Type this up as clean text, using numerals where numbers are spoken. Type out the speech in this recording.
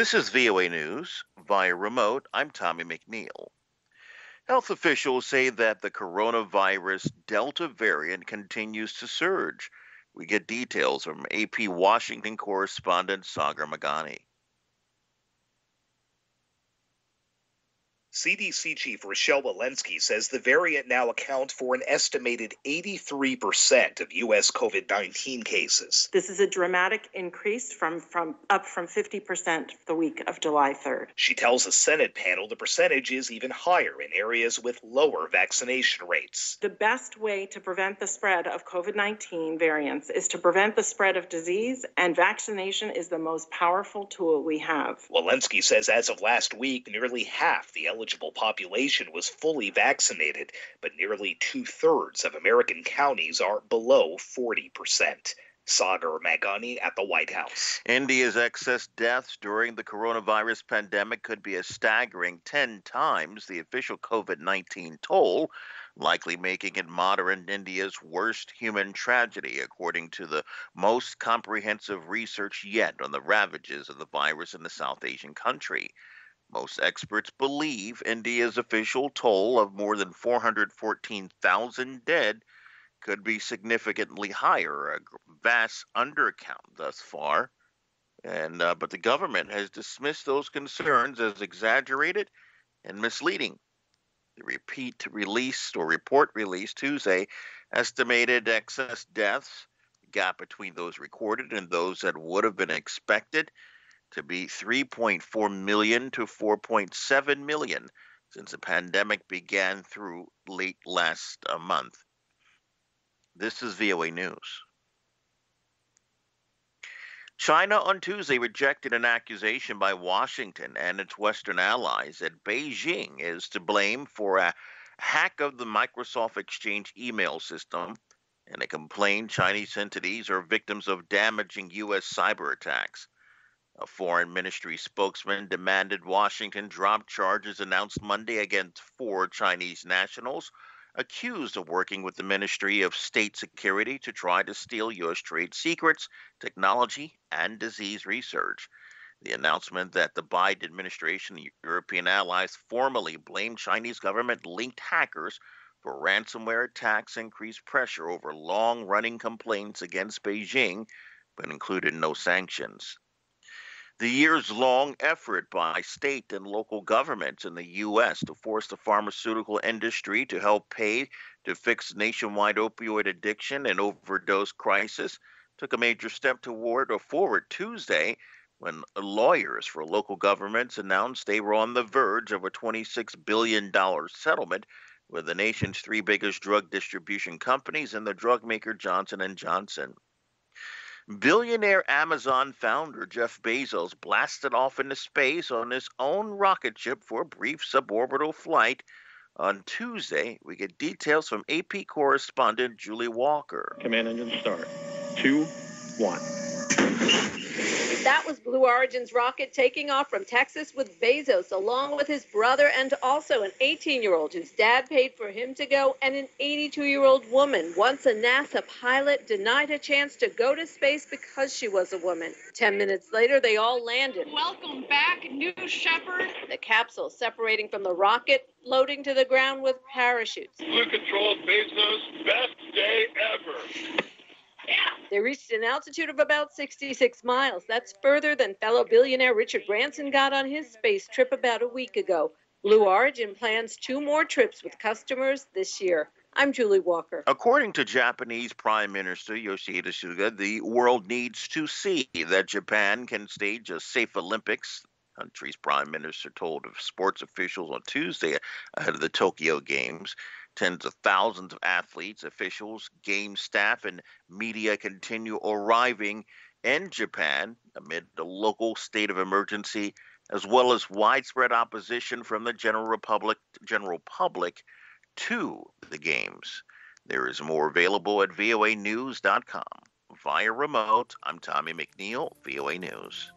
This is VOA News via remote. I'm Tommy McNeil. Health officials say that the coronavirus Delta variant continues to surge. We get details from AP Washington correspondent Sagar Magani. CDC Chief Rochelle Walensky says the variant now accounts for an estimated 83% of U.S. COVID-19 cases. This is a dramatic increase from 50% the week of July 3rd. She tells a Senate panel the percentage is even higher in areas with lower vaccination rates. The best way to prevent the spread of COVID-19 variants is to prevent the spread of disease, and vaccination is the most powerful tool we have. Walensky says as of last week, nearly half the eligible population was fully vaccinated, but nearly 2/3 of American counties are below 40%. Sagar Magani at the White House. India's excess deaths during the coronavirus pandemic could be a staggering 10 times the official COVID-19 toll, likely making it modern India's worst human tragedy, according to the most comprehensive research yet on the ravages of the virus in the South Asian country. Most experts believe India's official toll of more than 414,000 dead could be significantly higher, a vast undercount thus far. But the government has dismissed those concerns as exaggerated and misleading. The report released Tuesday estimated excess deaths, the gap between those recorded and those that would have been expected, to be 3.4 million to 4.7 million since the pandemic began through late last month. This is VOA News. China on Tuesday rejected an accusation by Washington and its Western allies that Beijing is to blame for a hack of the Microsoft Exchange email system, and it complained Chinese entities are victims of damaging U.S. cyber attacks. A foreign ministry spokesman demanded Washington drop charges announced Monday against 4 Chinese nationals accused of working with the Ministry of State Security to try to steal U.S. trade secrets, technology, and disease research. The announcement that the Biden administration and European allies formally blamed Chinese government-linked hackers for ransomware attacks increased pressure over long-running complaints against Beijing, but included no sanctions. The years-long effort by state and local governments in the U.S. to force the pharmaceutical industry to help pay to fix nationwide opioid addiction and overdose crisis took a major step forward Tuesday when lawyers for local governments announced they were on the verge of a $26 billion settlement with the nation's 3 biggest drug distribution companies and the drug maker Johnson & Johnson. Billionaire Amazon founder Jeff Bezos blasted off into space on his own rocket ship for a brief suborbital flight. On Tuesday, we get details from AP correspondent Julie Walker. Command engine start. 2, 1. That was Blue Origin's rocket taking off from Texas with Bezos, along with his brother and also an 18-year-old whose dad paid for him to go, and an 82-year-old woman, once a NASA pilot, denied a chance to go to space because she was a woman. 10 minutes later, they all landed. Welcome back, New Shepard. The capsule separating from the rocket, loading to the ground with parachutes. Blue Control Bezos, best day ever. They reached an altitude of about 66 miles. That's further than fellow billionaire Richard Branson got on his space trip about a week ago. Blue Origin plans 2 more trips with customers this year. I'm Julie Walker. According to Japanese Prime Minister Yoshihide Suga, the world needs to see that Japan can stage a safe Olympics. The country's prime minister told sports officials on Tuesday ahead of the Tokyo Games. Tens of thousands of athletes, officials, game staff, and media continue arriving in Japan amid the local state of emergency, as well as widespread opposition from the general public to the games. There is more available at voanews.com. Via remote, I'm Tommy McNeil, VOA News.